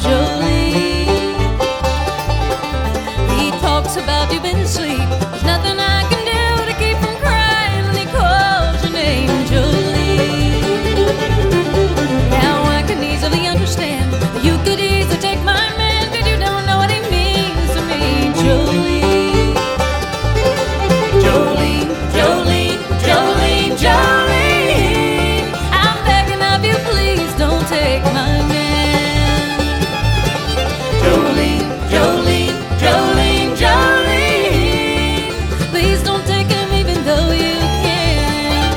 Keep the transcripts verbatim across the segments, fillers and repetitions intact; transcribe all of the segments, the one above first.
Jolene. He talks about you in sleep. There's nothing I can do to keep from crying when he calls your name, Jolene. Now I can easily understand that you could easily take my man, but you don't know what he means to me, Jolene. Jolene, Jolene, Jolene, Jolene. I'm begging of you, please don't take my man. Jolene, Jolene, Jolene, Jolene. Please don't take him even though you can.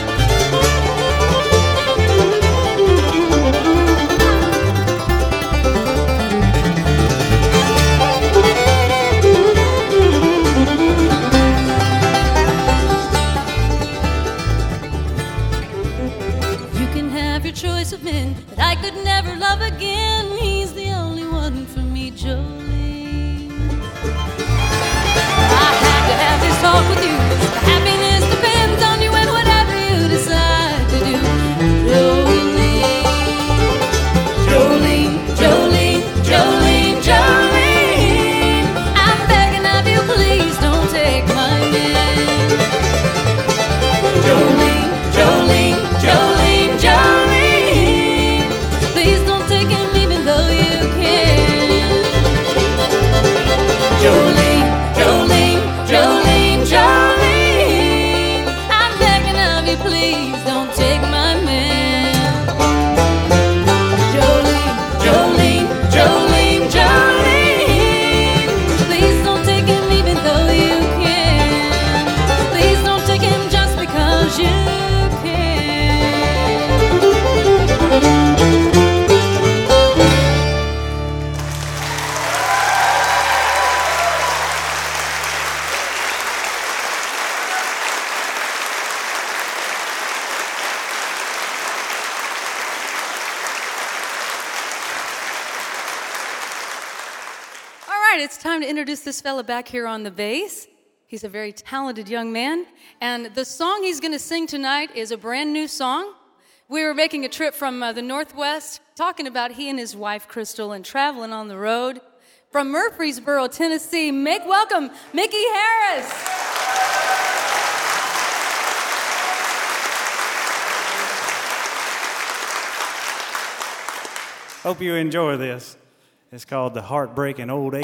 You can have your choice of men, but I could never love again. He's the only one for me, Jolene. I had to have this talk with you. The happiness depends on you and whatever you decide to do, Jolene. Jolene, Jolene, Jolene, Jolene. I'm begging of you, please don't take my man. Jolene, Jolene, Jolene, Jolene. Please don't take him even though you can. Jolene, Jolene, Jolene, Jolene. I'm begging of you, please don't take my man. Jolene, Jolene, Jolene, Jolene. Please don't take him even though you can. Please don't take him just because you can. All right, it's time to introduce this fella back here on the bass. He's a very talented young man, and the song he's going to sing tonight is a brand new song. We were making a trip from uh, the Northwest, talking about he and his wife, Crystal, and traveling on the road. From Murfreesboro, Tennessee, make welcome Mickey Harris. Hope you enjoy this. It's called The Heartbreaking Old